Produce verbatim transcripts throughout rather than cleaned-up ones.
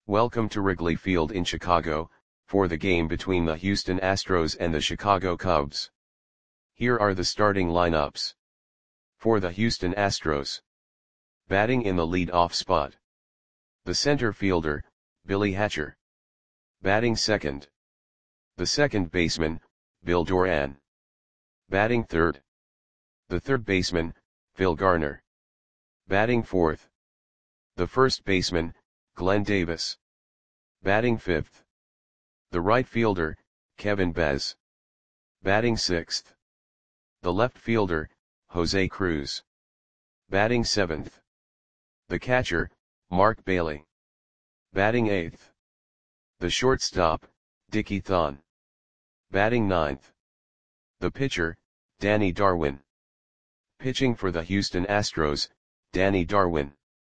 Welcome to Wrigley Field in Chicago, for the game between the Houston Astros and the Chicago Cubs. Here are the starting lineups. For the Houston Astros. Batting in the lead-off spot. The center fielder, Billy Hatcher. Batting second. The second baseman, Bill Doran. Batting third. The third baseman, Phil Garner. Batting fourth. The first baseman, Glenn Davis. Batting fifth. The right fielder, Kevin Bez. Batting sixth. The left fielder, Jose Cruz. Batting seventh. The catcher, Mark Bailey. Batting eighth. The shortstop, Dickie Thon. Batting ninth. The pitcher, Danny Darwin. Pitching for the Houston Astros, Danny Darwin.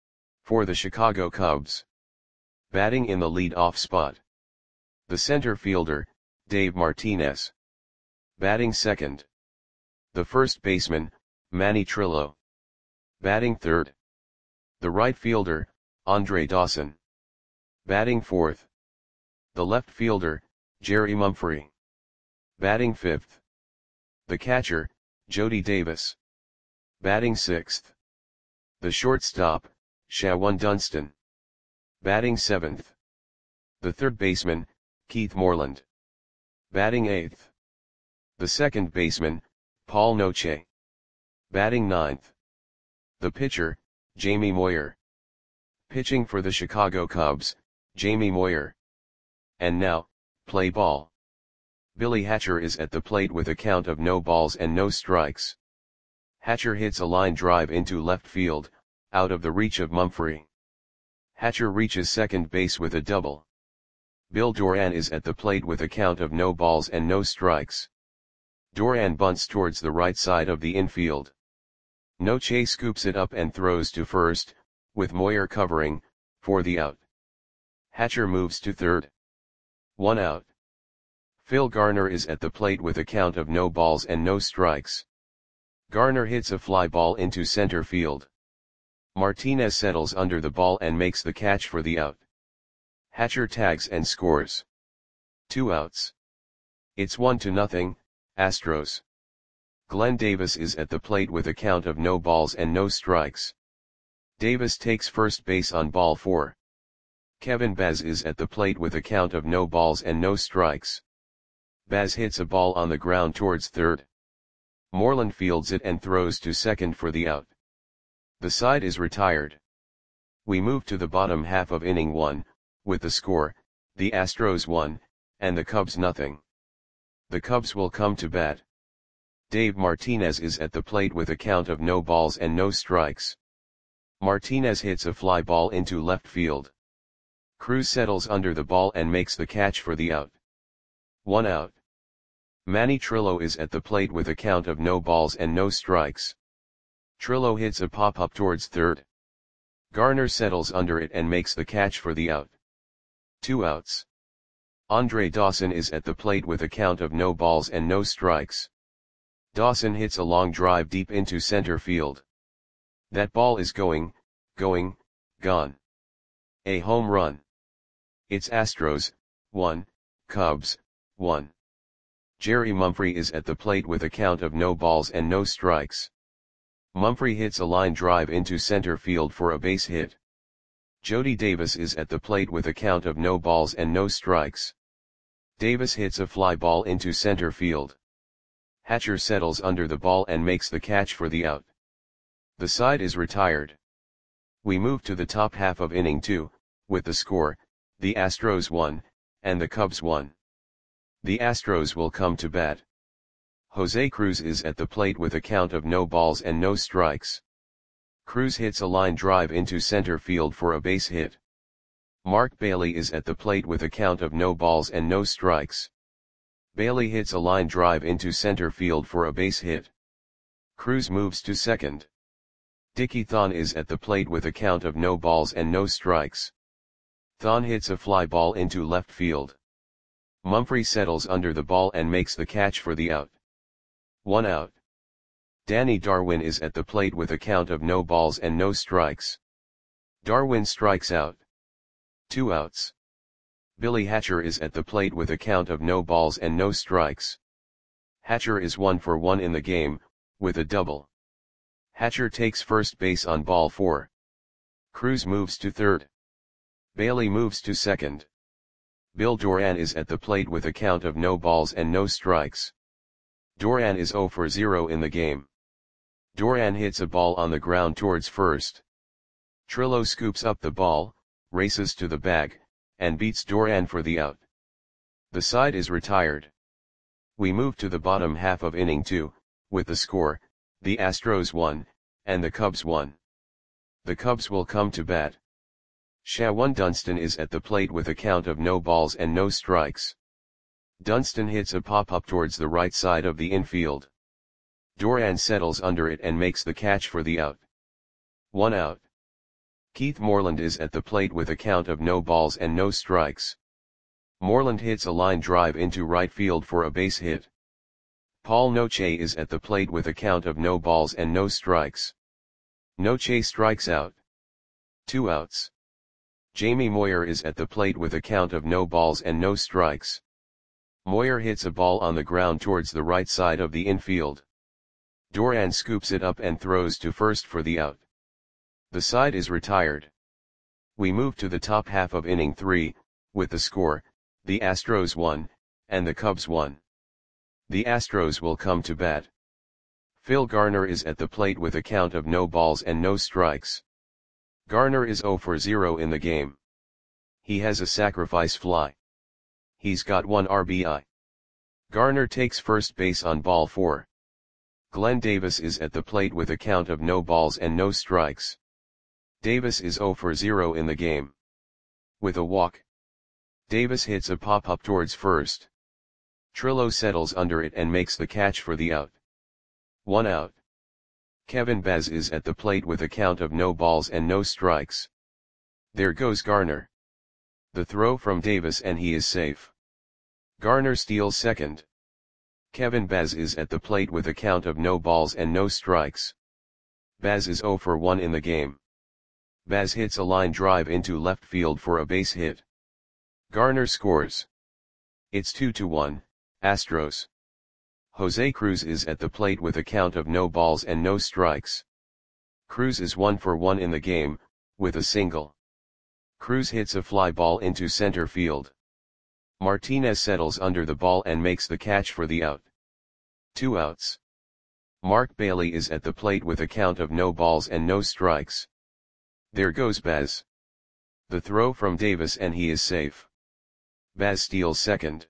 For the Chicago Cubs. Batting in the lead-off spot. The center fielder, Dave Martinez. Batting second. The first baseman, Manny Trillo. Batting third. The right fielder, Andre Dawson. Batting fourth. The left fielder, Jerry Mumphrey. Batting fifth. The catcher, Jody Davis. Batting sixth. The shortstop, Shawan Dunston. Batting seventh. The third baseman, Keith Moreland. Batting eighth. The second baseman, Paul Noche. Batting ninth. The pitcher, Jamie Moyer. Pitching for the Chicago Cubs, Jamie Moyer. And now, play ball. Billy Hatcher is at the plate with a count of no balls and no strikes. Hatcher hits a line drive into left field, out of the reach of Mumphrey. Hatcher reaches second base with a double. Bill Doran is at the plate with a count of no balls and no strikes. Doran bunts towards the right side of the infield. Noche scoops it up and throws to first, with Moyer covering, for the out. Hatcher moves to third. One out. Phil Garner is at the plate with a count of no balls and no strikes. Garner hits a fly ball into center field. Martinez settles under the ball and makes the catch for the out. Hatcher tags and scores. Two outs. It's one to nothing, Astros. Glenn Davis is at the plate with a count of no balls and no strikes. Davis takes first base on ball four. Kevin Bez is at the plate with a count of no balls and no strikes. Bez hits a ball on the ground towards third. Moreland fields it and throws to second for the out. The side is retired. We move to the bottom half of inning one, with the score, the Astros one, and the Cubs nothing. The Cubs will come to bat. Dave Martinez is at the plate with a count of no balls and no strikes. Martinez hits a fly ball into left field. Cruz settles under the ball and makes the catch for the out. One out. Manny Trillo is at the plate with a count of no balls and no strikes. Trillo hits a pop-up towards third. Garner settles under it and makes the catch for the out. Two outs. Andre Dawson is at the plate with a count of no balls and no strikes. Dawson hits a long drive deep into center field. That ball is going, going, gone. A home run. It's Astros, one, Cubs, one. Jerry Mumphrey is at the plate with a count of no balls and no strikes. Mumphrey hits a line drive into center field for a base hit. Jody Davis is at the plate with a count of no balls and no strikes. Davis hits a fly ball into center field. Hatcher settles under the ball and makes the catch for the out. The side is retired. We move to the top half of inning two, with the score, the Astros one, and the Cubs one. The Astros will come to bat. Jose Cruz is at the plate with a count of no balls and no strikes. Cruz hits a line drive into center field for a base hit. Mark Bailey is at the plate with a count of no balls and no strikes. Bailey hits a line drive into center field for a base hit. Cruz moves to second. Dickie Thon is at the plate with a count of no balls and no strikes. Thon hits a fly ball into left field. Mumphrey settles under the ball and makes the catch for the out. One out. Danny Darwin is at the plate with a count of no balls and no strikes. Darwin strikes out. Two outs. Billy Hatcher is at the plate with a count of no balls and no strikes. Hatcher is one for one in the game, with a double. Hatcher takes first base on ball four. Cruz moves to third. Bailey moves to second. Bill Doran is at the plate with a count of no balls and no strikes. Doran is zero for zero in the game. Doran hits a ball on the ground towards first. Trillo scoops up the ball, races to the bag, and beats Doran for the out. The side is retired. We move to the bottom half of inning two, with the score, the Astros won, and the Cubs won. The Cubs will come to bat. Shawan Dunston is at the plate with a count of no balls and no strikes. Dunston hits a pop-up towards the right side of the infield. Doran settles under it and makes the catch for the out. One out. Keith Moreland is at the plate with a count of no balls and no strikes. Moreland hits a line drive into right field for a base hit. Paul Noche is at the plate with a count of no balls and no strikes. Noche strikes out. Two outs. Jamie Moyer is at the plate with a count of no balls and no strikes. Moyer hits a ball on the ground towards the right side of the infield. Doran scoops it up and throws to first for the out. The side is retired. We move to the top half of inning three, with the score, the Astros won, and the Cubs won. The Astros will come to bat. Phil Garner is at the plate with a count of no balls and no strikes. Garner is zero for zero in the game. He has a sacrifice fly. He's got one R B I. Garner takes first base on ball four. Glenn Davis is at the plate with a count of no balls and no strikes. Davis is zero for zero in the game. With a walk. Davis hits a pop-up towards first. Trillo settles under it and makes the catch for the out. One out. Kevin Baz is at the plate with a count of no balls and no strikes. There goes Garner. The throw from Davis and he is safe. Garner steals second. Kevin Baz is at the plate with a count of no balls and no strikes. Baz is zero for one in the game. Baz hits a line drive into left field for a base hit. Garner scores. It's two to one, Astros. Jose Cruz is at the plate with a count of no balls and no strikes. Cruz is one for one in the game, with a single. Cruz hits a fly ball into center field. Martinez settles under the ball and makes the catch for the out. Two outs. Mark Bailey is at the plate with a count of no balls and no strikes. There goes Baz. The throw from Davis and he is safe. Baz steals second.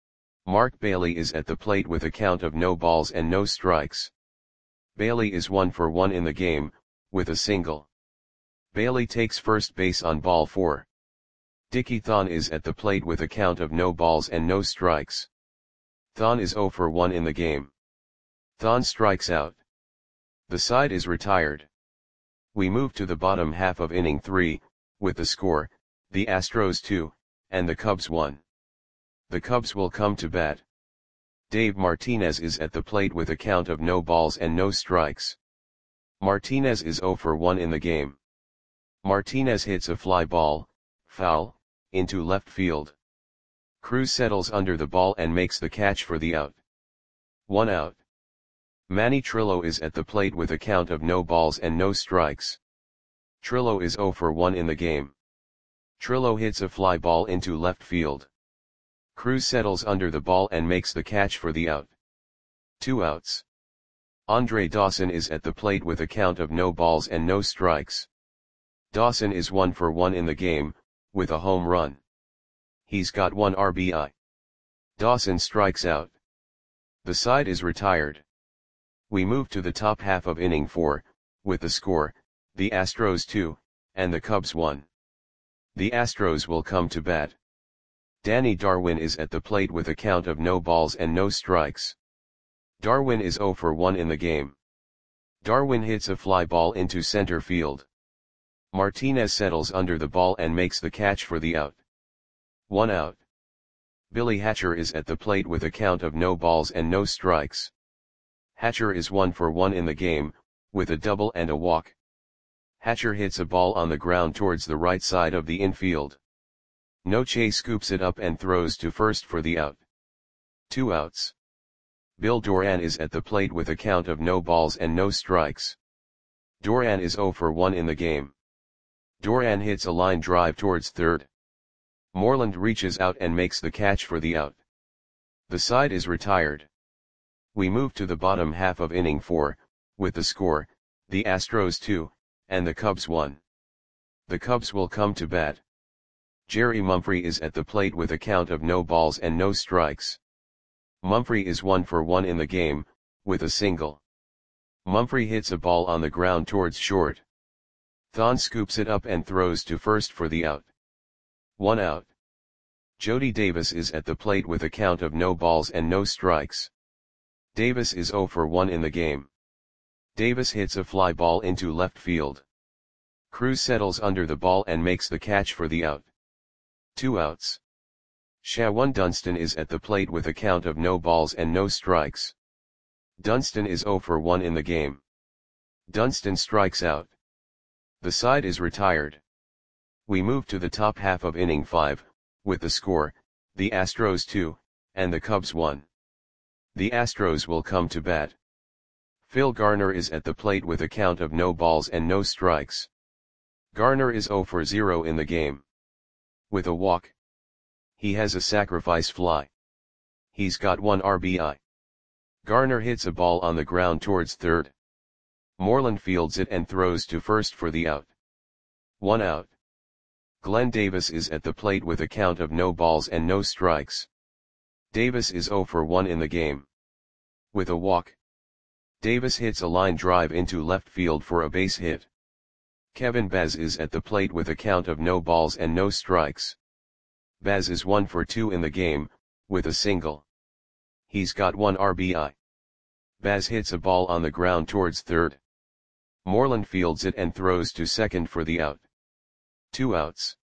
Mark Bailey is at the plate with a count of no balls and no strikes. Bailey is one for one in the game, with a single. Bailey takes first base on ball four. Dickie Thon is at the plate with a count of no balls and no strikes. Thon is zero for one in the game. Thon strikes out. The side is retired. We move to the bottom half of inning three, with the score, the Astros two, and the Cubs one. The Cubs will come to bat. Dave Martinez is at the plate with a count of no balls and no strikes. Martinez is zero for one in the game. Martinez hits a fly ball, foul, into left field. Cruz settles under the ball and makes the catch for the out. One out. Manny Trillo is at the plate with a count of no balls and no strikes. Trillo is zero for one in the game. Trillo hits a fly ball into left field. Cruz settles under the ball and makes the catch for the out. Two outs. Andre Dawson is at the plate with a count of no balls and no strikes. Dawson is one for one in the game, with a home run. He's got one R B I. Dawson strikes out. The side is retired. We move to the top half of inning four, with the score, the Astros two, and the Cubs one. The Astros will come to bat. Danny Darwin is at the plate with a count of no balls and no strikes. Darwin is zero for one in the game. Darwin hits a fly ball into center field. Martinez settles under the ball and makes the catch for the out. One out. Billy Hatcher is at the plate with a count of no balls and no strikes. Hatcher is one for one in the game, with a double and a walk. Hatcher hits a ball on the ground towards the right side of the infield. Noche scoops it up and throws to first for the out. Two outs. Bill Doran is at the plate with a count of no balls and no strikes. Doran is oh for one in the game. Doran hits a line drive towards third. Moreland reaches out and makes the catch for the out. The side is retired. We move to the bottom half of inning four, with the score, the Astros two, and the Cubs one. The Cubs will come to bat. Jerry Mumphrey is at the plate with a count of no balls and no strikes. Mumphrey is one for one in the game, with a single. Mumphrey hits a ball on the ground towards short. Thon scoops it up and throws to first for the out. One out. Jody Davis is at the plate with a count of no balls and no strikes. Davis is oh for one in the game. Davis hits a fly ball into left field. Cruz settles under the ball and makes the catch for the out. Two outs. Shawan Dunston is at the plate with a count of no balls and no strikes. Dunston is oh for one in the game. Dunston strikes out. The side is retired. We move to the top half of inning five, with the score, the Astros two, and the Cubs one. The Astros will come to bat. Phil Garner is at the plate with a count of no balls and no strikes. Garner is oh for zero in the game. With a walk. He has a sacrifice fly. He's got one R B I. Garner hits a ball on the ground towards third. Moreland fields it and throws to first for the out. One out. Glenn Davis is at the plate with a count of no balls and no strikes. Davis is oh for one in the game. With a walk. Davis hits a line drive into left field for a base hit. Kevin Baz is at the plate with a count of no balls and no strikes. Baz is one for two in the game, with a single. He's got one R B I. Baz hits a ball on the ground towards third. Moreland fields it and throws to second for the out. Two outs.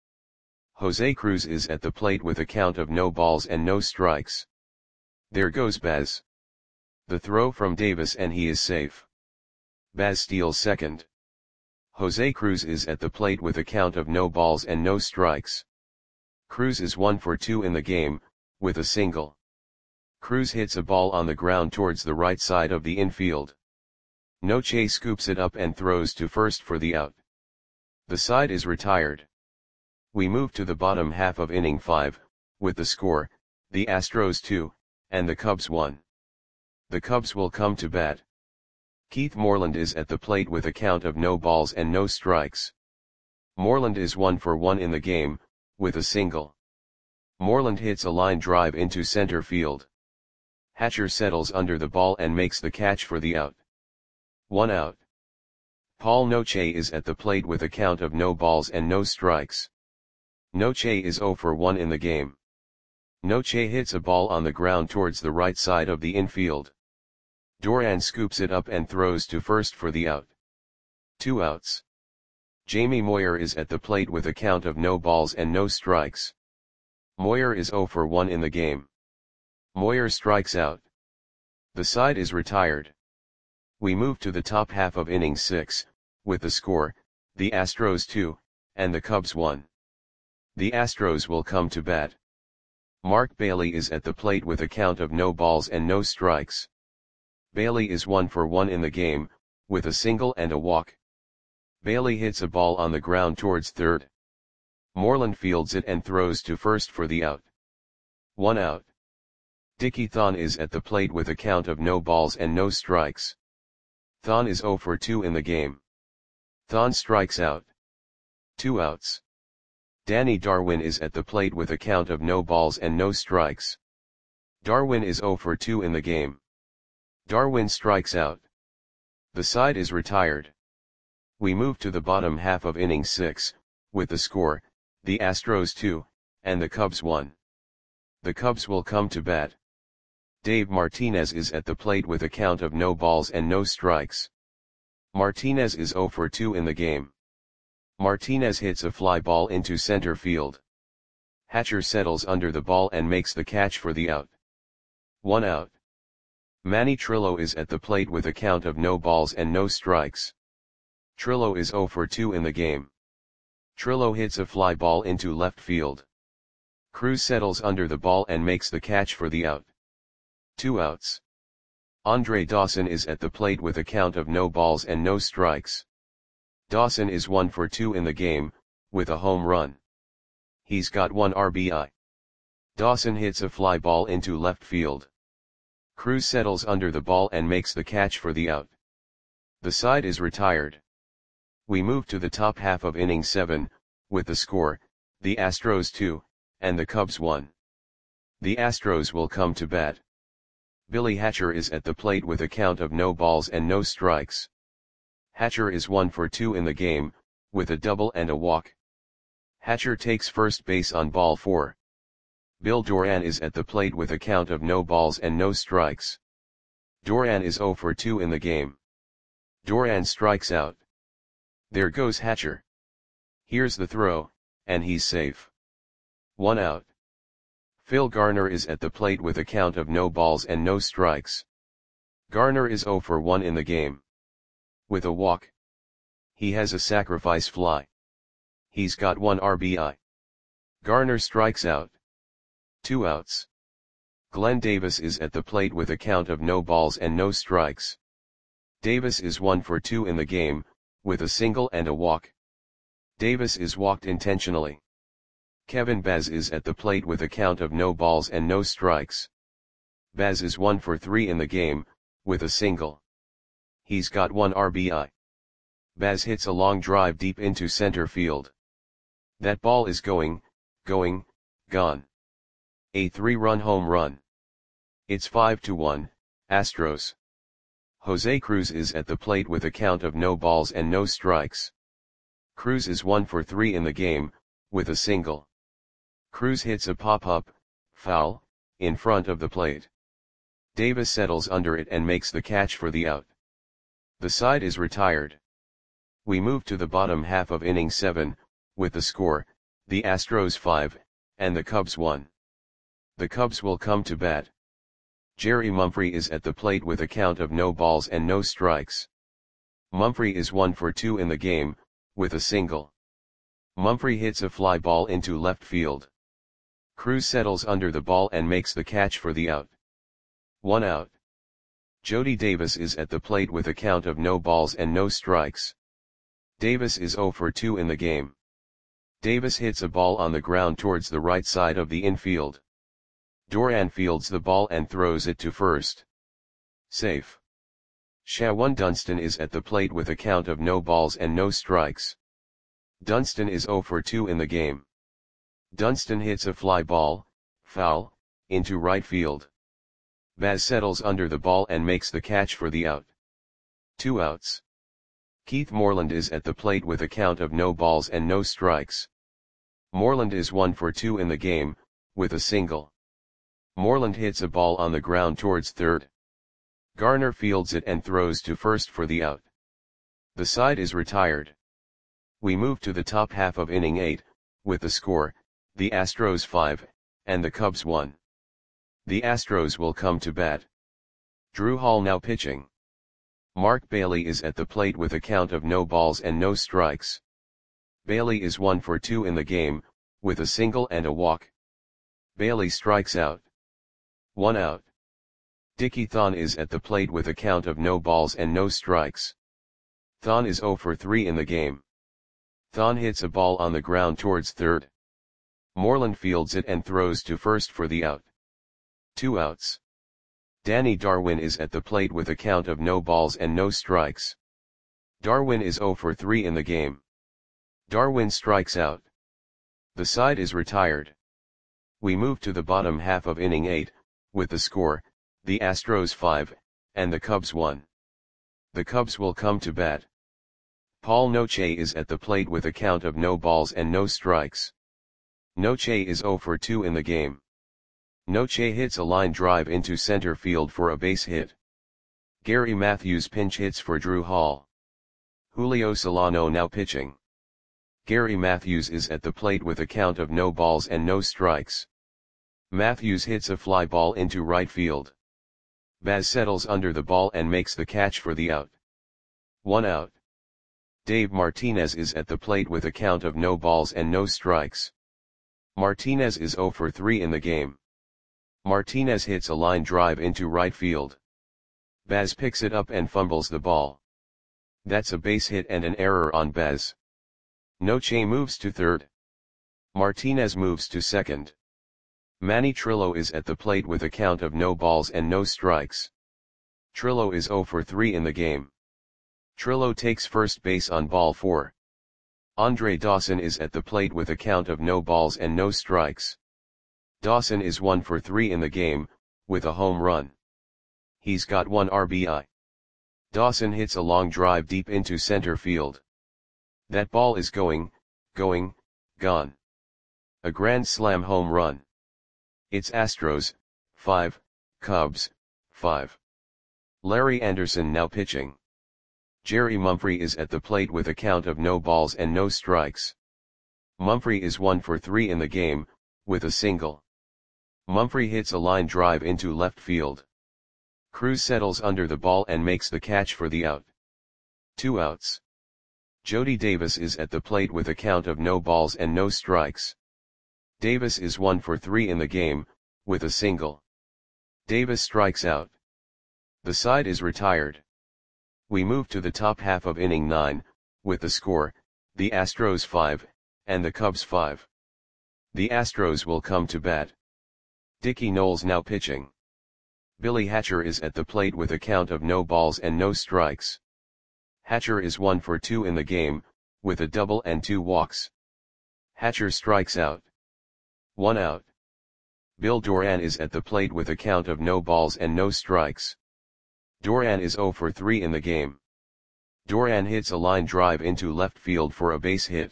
Jose Cruz is at the plate with a count of no balls and no strikes. There goes Baz. The throw from Davis and he is safe. Baz steals second. Jose Cruz is at the plate with a count of no balls and no strikes. Cruz is one for two in the game, with a single. Cruz hits a ball on the ground towards the right side of the infield. Noche scoops it up and throws to first for the out. The side is retired. We move to the bottom half of inning five, with the score, the Astros two, and the Cubs one. The Cubs will come to bat. Keith Moreland is at the plate with a count of no balls and no strikes. Moreland is one for one in the game, with a single. Moreland hits a line drive into center field. Hatcher settles under the ball and makes the catch for the out. One out. Paul Noche is at the plate with a count of no balls and no strikes. Noche is oh for one in the game. Noche hits a ball on the ground towards the right side of the infield. Doran scoops it up and throws to first for the out. Two outs. Jamie Moyer is at the plate with a count of no balls and no strikes. Moyer is oh for one in the game. Moyer strikes out. The side is retired. We move to the top half of inning six, with the score, the Astros two, and the Cubs one. The Astros will come to bat. Mark Bailey is at the plate with a count of no balls and no strikes. Bailey is one for one in the game, with a single and a walk. Bailey hits a ball on the ground towards third. Moreland fields it and throws to first for the out. One out. Dickie Thon is at the plate with a count of no balls and no strikes. Thon is oh for two in the game. Thon strikes out. Two outs. Danny Darwin is at the plate with a count of no balls and no strikes. Darwin is oh for two in the game. Darwin strikes out. The side is retired. We move to the bottom half of inning six, with the score, the Astros two, and the Cubs one. The Cubs will come to bat. Dave Martinez is at the plate with a count of no balls and no strikes. Martinez is oh for two in the game. Martinez hits a fly ball into center field. Hatcher settles under the ball and makes the catch for the out. One out. Manny Trillo is at the plate with a count of no balls and no strikes. Trillo is oh for two in the game. Trillo hits a fly ball into left field. Cruz settles under the ball and makes the catch for the out. Two outs. Andre Dawson is at the plate with a count of no balls and no strikes. Dawson is one for two in the game, with a home run. He's got one R B I. Dawson hits a fly ball into left field. Cruz settles under the ball and makes the catch for the out. The side is retired. We move to the top half of inning seven, with the score, the Astros two, and the Cubs one. The Astros will come to bat. Billy Hatcher is at the plate with a count of no balls and no strikes. Hatcher is one for two in the game, with a double and a walk. Hatcher takes first base on ball four. Bill Doran is at the plate with a count of no balls and no strikes. Doran is zero for two in the game. Doran strikes out. There goes Hatcher. Here's the throw, and he's safe. One out. Phil Garner is at the plate with a count of no balls and no strikes. Garner is zero for one in the game. With a walk. He has a sacrifice fly. He's got one R B I. Garner strikes out. Two outs. Glenn Davis is at the plate with a count of no balls and no strikes. Davis is one for two in the game, with a single and a walk. Davis is walked intentionally. Kevin Baz is at the plate with a count of no balls and no strikes. Baz is one for three in the game, with a single. He's got one R B I. Baz hits a long drive deep into center field. That ball is going, going, gone. A three-run home run. It's five to one, Astros. Jose Cruz is at the plate with a count of no balls and no strikes. Cruz is one for three in the game, with a single. Cruz hits a pop-up, foul, in front of the plate. Davis settles under it and makes the catch for the out. The side is retired. We move to the bottom half of inning seven, with the score, the Astros five, and the Cubs one. The Cubs will come to bat. Jerry Mumphrey is at the plate with a count of no balls and no strikes. Mumphrey is one for two in the game, with a single. Mumphrey hits a fly ball into left field. Cruz settles under the ball and makes the catch for the out. One out. Jody Davis is at the plate with a count of no balls and no strikes. Davis is zero for two in the game. Davis hits a ball on the ground towards the right side of the infield. Doran fields the ball and throws it to first. Safe. Shawan Dunston is at the plate with a count of no balls and no strikes. Dunston is zero for two in the game. Dunston hits a fly ball, foul, into right field. Baz settles under the ball and makes the catch for the out. Two outs. Keith Moreland is at the plate with a count of no balls and no strikes. Moreland is one for two in the game, with a single. Moreland hits a ball on the ground towards third. Garner fields it and throws to first for the out. The side is retired. We move to the top half of inning eight, with the score, the Astros five, and the Cubs one. The Astros will come to bat. Drew Hall now pitching. Mark Bailey is at the plate with a count of no balls and no strikes. Bailey is one for two in the game, with a single and a walk. Bailey strikes out. One out. Dickie Thon is at the plate with a count of no balls and no strikes. Thon is zero for three in the game. Thon hits a ball on the ground towards third. Moreland fields it and throws to first for the out. Two outs. Danny Darwin is at the plate with a count of no balls and no strikes. Darwin is zero for three in the game. Darwin strikes out. The side is retired. We move to the bottom half of inning eight, with the score, the Astros five, and the Cubs one. The Cubs will come to bat. Paul Noche is at the plate with a count of no balls and no strikes. Noche is zero for two in the game. Noche hits a line drive into center field for a base hit. Gary Matthews pinch hits for Drew Hall. Julio Solano now pitching. Gary Matthews is at the plate with a count of no balls and no strikes. Matthews hits a fly ball into right field. Baz settles under the ball and makes the catch for the out. One out. Dave Martinez is at the plate with a count of no balls and no strikes. Martinez is zero for three in the game. Martinez hits a line drive into right field. Baz picks it up and fumbles the ball. That's a base hit and an error on Baz. Noche moves to third. Martinez moves to second. Manny Trillo is at the plate with a count of no balls and no strikes. Trillo is zero for three in the game. Trillo takes first base on ball four. Andre Dawson is at the plate with a count of no balls and no strikes. Dawson is one for three in the game, with a home run. He's got one R B I. Dawson hits a long drive deep into center field. That ball is going, going, gone. A grand slam home run. It's Astros, five, Cubs, five. Larry Anderson now pitching. Jerry Mumphrey is at the plate with a count of no balls and no strikes. Mumphrey is one for three in the game, with a single. Mumphrey hits a line drive into left field. Cruz settles under the ball and makes the catch for the out. Two outs. Jody Davis is at the plate with a count of no balls and no strikes. Davis is one for three in the game, with a single. Davis strikes out. The side is retired. We move to the top half of inning nine, with the score, the Astros five, and the Cubs five. The Astros will come to bat. Dickie Knowles now pitching. Billy Hatcher is at the plate with a count of no balls and no strikes. Hatcher is one for two in the game, with a double and two walks. Hatcher strikes out. One out. Bill Doran is at the plate with a count of no balls and no strikes. Doran is zero for three in the game. Doran hits a line drive into left field for a base hit.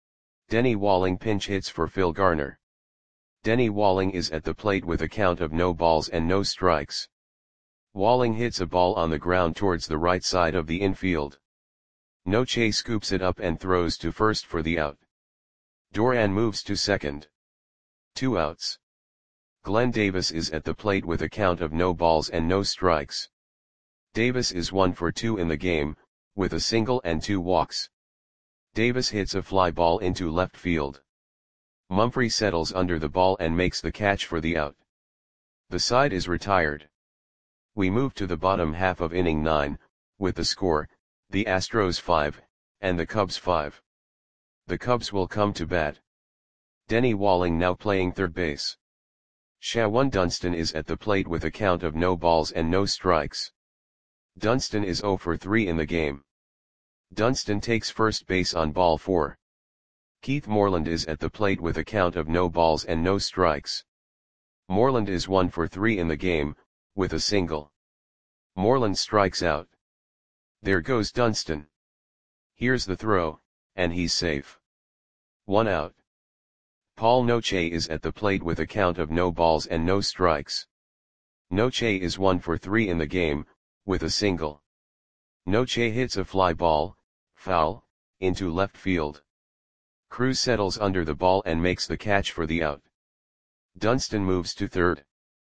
Denny Walling pinch hits for Phil Garner. Denny Walling is at the plate with a count of no balls and no strikes. Walling hits a ball on the ground towards the right side of the infield. Noche scoops it up and throws to first for the out. Doran moves to second. Two outs. Glenn Davis is at the plate with a count of no balls and no strikes. Davis is one for two in the game, with a single and two walks. Davis hits a fly ball into left field. Mumphrey settles under the ball and makes the catch for the out. The side is retired. We move to the bottom half of inning nine, with the score, the Astros five, and the Cubs five. The Cubs will come to bat. Denny Walling now playing third base. Shawan Dunston is at the plate with a count of no balls and no strikes. Dunston is zero for three in the game. Dunston takes first base on ball four. Keith Moreland is at the plate with a count of no balls and no strikes. Moreland is one for three in the game, with a single. Moreland strikes out. There goes Dunston. Here's the throw, and he's safe. One out. Paul Noche is at the plate with a count of no balls and no strikes. Noche is one for three in the game, with a single. Noche hits a fly ball, foul, into left field. Cruz settles under the ball and makes the catch for the out. Dunston moves to third.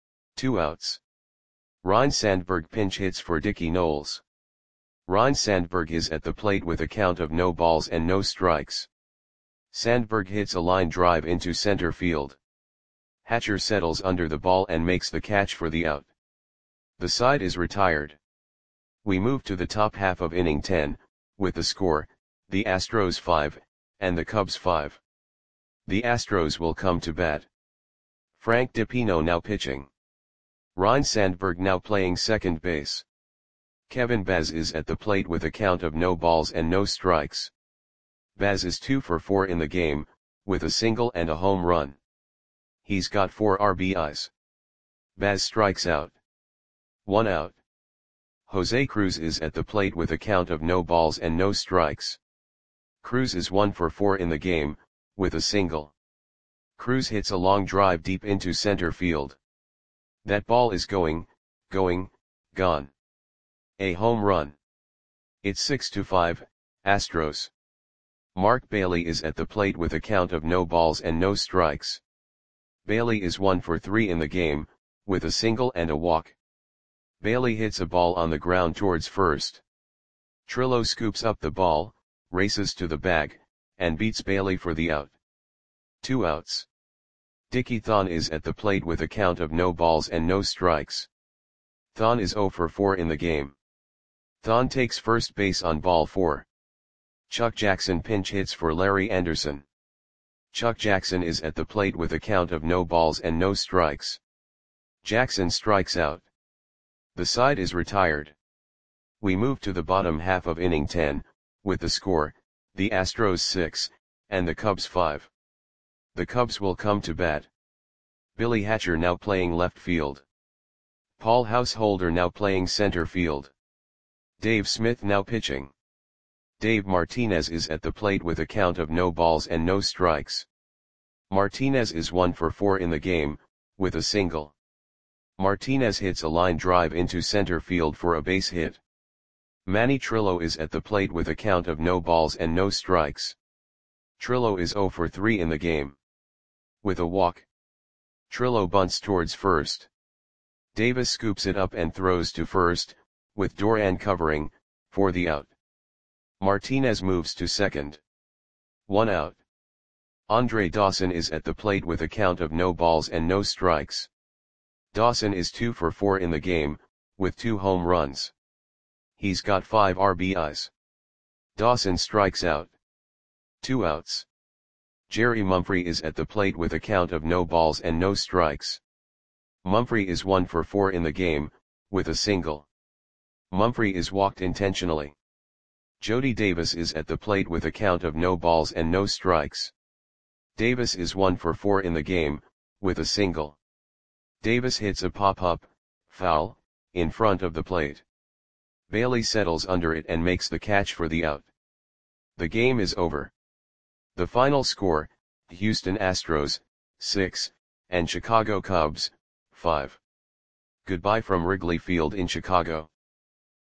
Two outs. Ryne Sandberg pinch hits for Dickie Knowles. Ryne Sandberg is at the plate with a count of no balls and no strikes. Sandberg hits a line drive into center field. Hatcher settles under the ball and makes the catch for the out. The side is retired. We move to the top half of inning ten, with the score, the Astros five, and the Cubs five. The Astros will come to bat. Frank DiPino now pitching. Ryne Sandberg now playing second base. Kevin Baz is at the plate with a count of no balls and no strikes. Baz is two for four in the game, with a single and a home run. He's got four R B Is. Baz strikes out. One out. Jose Cruz is at the plate with a count of no balls and no strikes. Cruz is one for four in the game, with a single. Cruz hits a long drive deep into center field. That ball is going, going, gone. A home run. It's six to five, Astros. Mark Bailey is at the plate with a count of no balls and no strikes. Bailey is one for three in the game, with a single and a walk. Bailey hits a ball on the ground towards first. Trillo scoops up the ball, races to the bag, and beats Bailey for the out. Two outs. Dickie Thon is at the plate with a count of no balls and no strikes. Thon is zero for four in the game. Thon takes first base on ball four. Chuck Jackson pinch hits for Larry Anderson. Chuck Jackson is at the plate with a count of no balls and no strikes. Jackson strikes out. The side is retired. We move to the bottom half of inning ten, with the score, the Astros six, and the Cubs five. The Cubs will come to bat. Billy Hatcher now playing left field. Paul Householder now playing center field. Dave Smith now pitching. Dave Martinez is at the plate with a count of no balls and no strikes. Martinez is one for four in the game, with a single. Martinez hits a line drive into center field for a base hit. Manny Trillo is at the plate with a count of no balls and no strikes. Trillo is zero for three in the game. With a walk. Trillo bunts towards first. Davis scoops it up and throws to first, with Duran covering, for the out. Martinez moves to second. One out. Andre Dawson is at the plate with a count of no balls and no strikes. Dawson is two for four in the game, with two home runs. He's got five R B Is. Dawson strikes out. Two outs. Jerry Mumphrey is at the plate with a count of no balls and no strikes. Mumphrey is one for four in the game, with a single. Mumphrey is walked intentionally. Jody Davis is at the plate with a count of no balls and no strikes. Davis is one for four in the game, with a single. Davis hits a pop-up, foul, in front of the plate. Bailey settles under it and makes the catch for the out. The game is over. The final score, Houston Astros, six, and Chicago Cubs, five. Goodbye from Wrigley Field in Chicago.